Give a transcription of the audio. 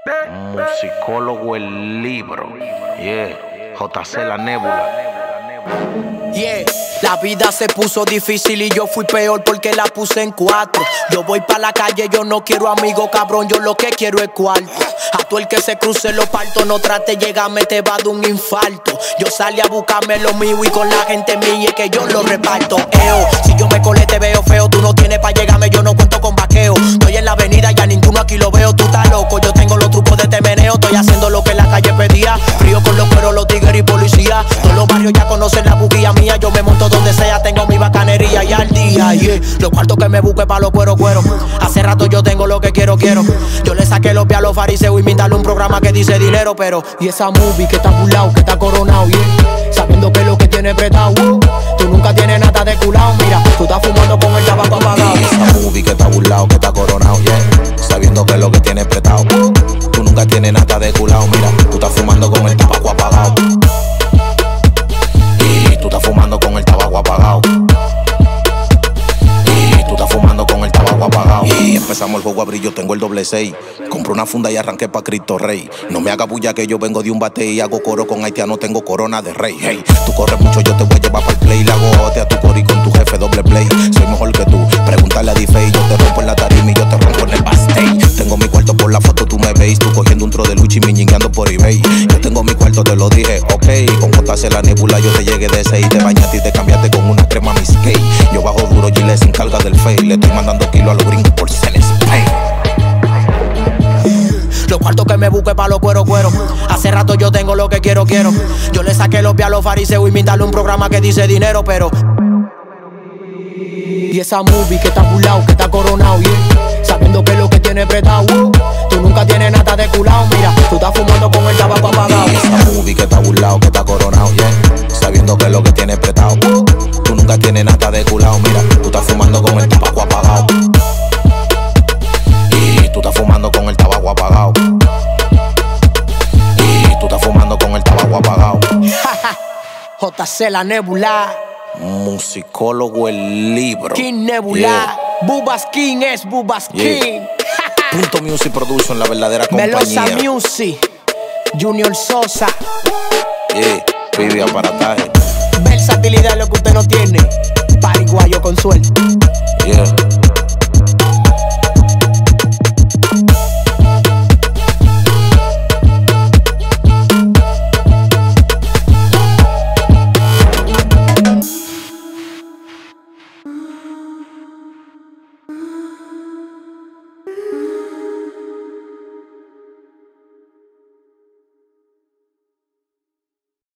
Musicólogo el libro. Yeah. JC la Nébula. Yeah, la vida se puso difícil y yo fui peor porque la puse en 4. Yo voy pa' la calle, yo no quiero amigo cabrón, yo lo que quiero es cuarto. A tú el que se cruce lo parto, no trate llegarme, te va de un infarto. Yo salí a buscarme lo mío y con la gente mía es que yo lo reparto. Si yo me colé te veo feo, tú no tienes pa' llegarme, yo no cuento con vaqueo. Estoy en la avenida, ya ninguno aquí lo veo, tú estás loco. Yo tengo los trucos de temeneo, estoy haciendo lo que la calle pedía. Frío con los cueros, los tigres y policía. Todos los barrios ya conocen la buguía mía. Yo me monto donde sea, tengo mi bacanería y al día, yeah. Los cuartos que me busque pa' los cuero. Hace rato yo tengo lo que quiero. Yo le saqué los pies a los fariseos y me instalé un programa que dice dinero, pero y esa movie que está burlao, que está coronado, yeah. Sabiendo que lo que tiene prestado, tú nunca tienes nada de culao. Mira, tú estás fumando con el tabaco apagado. Y esa movie que está burlao, que está coronado, yeah. Sabiendo que lo que tiene prestado, tú nunca tienes nada de culao. Mira, tú estás fumando con el tabaco apagado. Y tú estás fumando con el tabaco apagado. Y tú estás fumando con el tabaco apagado. Y empezamos el juego a abrir, yo tengo el doble 6. Compré una funda y arranqué pa' Cristo Rey. No me haga bulla que yo vengo de un bate y hago coro con haitiano, tengo corona de rey. Hey, tú corres mucho, yo te voy a llevar pa'l play. Le hago ote a tu coro y con tu jefe doble play. Soy mejor que tú, pregúntale a D-Fay. Yo te rompo en la tarima y yo te rompo en el backstage. Tengo mi cuarto por la foto, tú me veis. Tú cogiendo un tro de lucha y miñingueando por eBay. Yo tengo mi cuarto, te lo dije, ok. Con JC la Nébula yo te llegué de ese y te bañaste y te cambiaste con una crema Miss K. Yo bajo duro, Gillette se encarga del fey. Le estoy mandando kilos a los gringos por Celespay. Los cuartos que me busque pa' los cuero. Hace rato yo tengo lo que quiero. Yo le saqué los pies a los fariseos y me instalé un programa que dice dinero, pero y esa movie que está burlao, que está coronado, yeah. Sabiendo que lo que tiene prestado, tú nunca tienes nada de culao. Mira, tú estás fumando con el tabaco apagado. Y esa movie que está burlao, que está coronado, yeah. Sabiendo que lo que tiene prestado, tú nunca tienes nada de culao. Mira, tú estás fumando con el tabaco apagado. Y tú estás fumando con el tabaco apagado. Y tú estás fumando con el tabaco apagado. JC la Nébula. Musicólogo el libro. King Nebula, Yeah. Bubas King es Bubas Yeah. King. Punto Music Production, la verdadera Melosa compañía. Music, Junior Sosa. Yeah. Vive aparataje. Versatilidad es lo que usted no tiene. Pariguayo con suerte. Yeah.